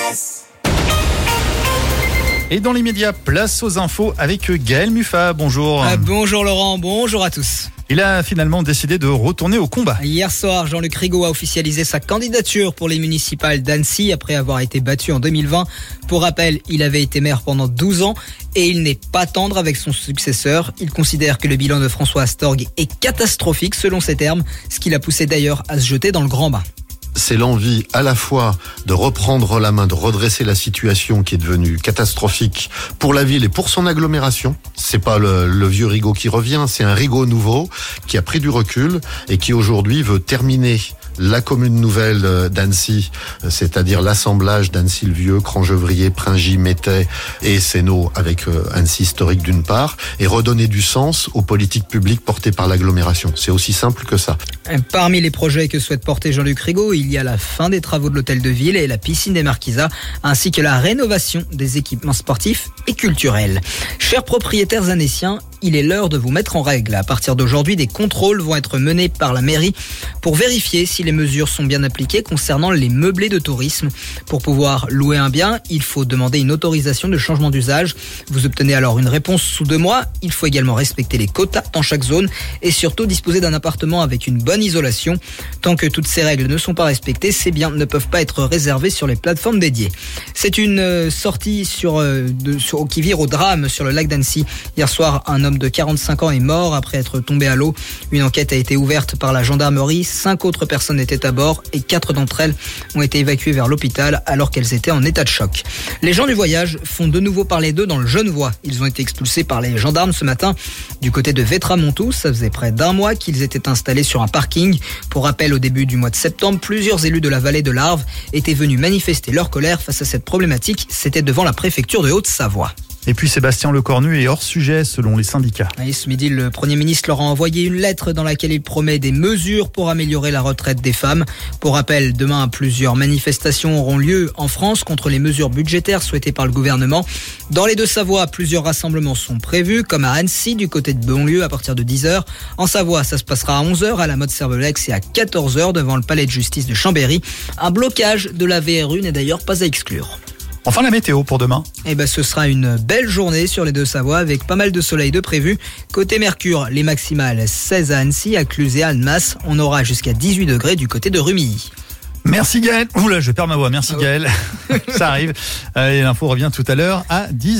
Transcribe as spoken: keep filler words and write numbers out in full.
Express. Et dans l'immédiat, place aux infos avec Gaël Muffat. Bonjour. Ah, bonjour Laurent, bonjour à tous. Il a finalement décidé de retourner au combat. Hier soir, Jean-Luc Rigaud a officialisé sa candidature pour les municipales d'Annecy après avoir été battu en deux mille vingt. Pour rappel, il avait été maire pendant douze ans et il n'est pas tendre avec son successeur. Il considère que le bilan de François Astorg est catastrophique selon ses termes, ce qui l'a poussé d'ailleurs à se jeter dans le grand bain. C'est l'envie à la fois de reprendre la main, de redresser la situation qui est devenue catastrophique pour la ville et pour son agglomération. C'est pas le, le vieux Rigaud qui revient, c'est un Rigaud nouveau qui a pris du recul et qui aujourd'hui veut terminer la commune nouvelle d'Annecy, c'est-à-dire l'assemblage d'Annecy-le-Vieux, Crangevrier, Pringy, Métais et Sénaux avec Annecy historique d'une part, et redonner du sens aux politiques publiques portées par l'agglomération. C'est aussi simple que ça. Parmi les projets que souhaite porter Jean-Luc Rigaud, il y a la fin des travaux de l'hôtel de ville et la piscine des Marquisats, ainsi que la rénovation des équipements sportifs et culturels. Chers propriétaires annéciens, il est l'heure de vous mettre en règle. À partir d'aujourd'hui, des contrôles vont être menés par la mairie pour vérifier si les mesures sont bien appliquées concernant les meublés de tourisme. Pour pouvoir louer un bien, il faut demander une autorisation de changement d'usage. Vous obtenez alors une réponse sous deux mois. Il faut également respecter les quotas dans chaque zone et surtout disposer d'un appartement avec une bonne isolation. Tant que toutes ces règles ne sont pas respectées, ces biens ne peuvent pas être réservés sur les plateformes dédiées. C'est une euh, sortie sur, euh, de, sur, qui vire au drame sur le lac d'Annecy. Hier soir, un homme de quarante-cinq ans est mort après être tombé à l'eau. Une enquête a été ouverte par la gendarmerie. Cinq autres personnes étaient à bord et quatre d'entre elles ont été évacuées vers l'hôpital alors qu'elles étaient en état de choc. Les gens du voyage font de nouveau parler d'eux dans le Genevois. Ils ont été expulsés par les gendarmes ce matin du côté de Vétramontou. Ça faisait près d'un mois qu'ils étaient installés sur un parking. Pour rappel, au début du mois de septembre, plusieurs élus de la vallée de l'Arve étaient venus manifester leur colère face à cette problématique. C'était devant la préfecture de Haute-Savoie. Et puis Sébastien Lecornu est hors sujet selon les syndicats. Et ce midi, le Premier ministre leur a envoyé une lettre dans laquelle il promet des mesures pour améliorer la retraite des femmes. Pour rappel, demain, plusieurs manifestations auront lieu en France contre les mesures budgétaires souhaitées par le gouvernement. Dans les Deux-Savoie, plusieurs rassemblements sont prévus, comme à Annecy, du côté de Bonlieu, à partir de dix heures. En Savoie, ça se passera à onze heures à la Motte-Cervelex et à quatorze heures devant le palais de justice de Chambéry. Un blocage de la V R U n'est d'ailleurs pas à exclure. Enfin, la météo pour demain. Eh ben, ce sera une belle journée sur les Deux-Savoie avec pas mal de soleil de prévu. Côté Mercure, les maximales seize à Annecy, à Cluses et à Annemasse. On aura jusqu'à dix-huit degrés du côté de Rumilly. Merci Gaël. Oula, je perds ma voix. Merci Gaël. Ça arrive. Et l'info revient tout à l'heure à dix heures.